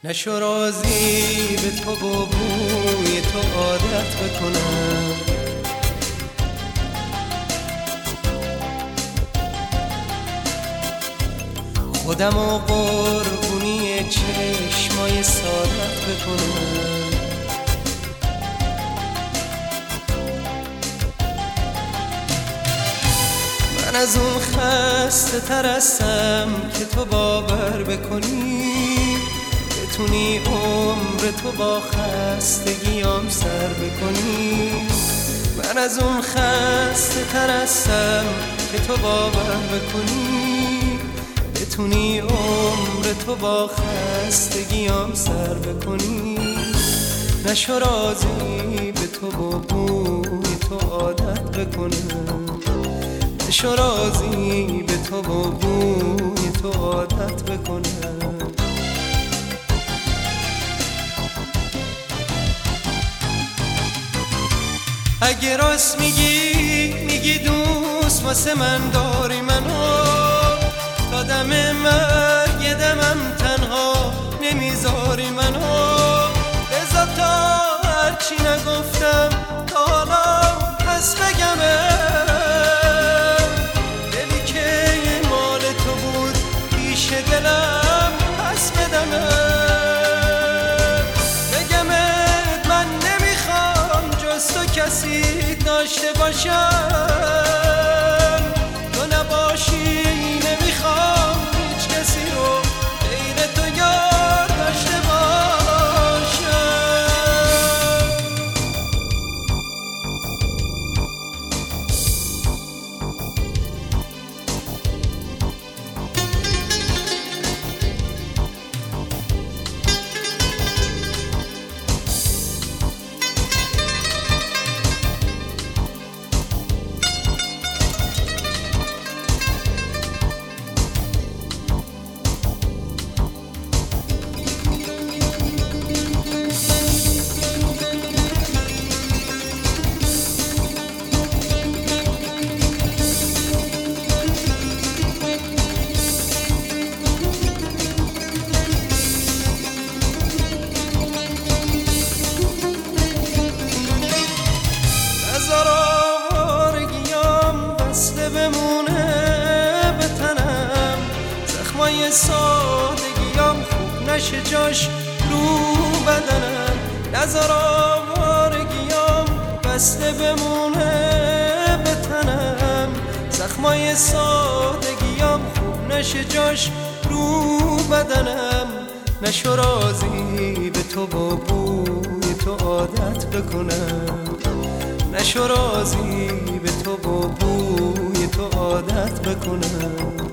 نشو راضی به تو با بوی تو عادت بکنم، خودم و قربونی چشمای سادت بکنم. من از اون خسته تر هستم که تو باور بکنی، بتونی عمر تو با خستگیام سر بکنی. من از اون خسته تر هستم که تو باور بکنی، بتونی عمر تو با خستگیام سر بکنی. نشو راضی به تو با بوی تو عادت بکنم، نشو راضی به تو با بوی تو عادت بکنم. اگه راست میگی دوست واسه من داری منو، تا دم مرگ دمم تنها نمیذاری منو. بذار تا هرچی نگفتم تا حالا پس بگمه، دلی که مال تو بود پیش دلم پس بدمه. بگمت من نمیخوام جز تو کسی داشته باشم، تو نباشی نمیخوام هیچ کسی رو غیر تو یار داشته باشم. بمونه به تنم، زخمای سادگیام خوب نشه جاش رو بدنم. نذار آوارگیام بسته بمونه به تنم، زخمای سادگیام خوب نشه جاش رو بدنم. نشو راضی به تو با بوی تو عادت بکنم، نشو راضی به تو با بوی تو عادت بکنم.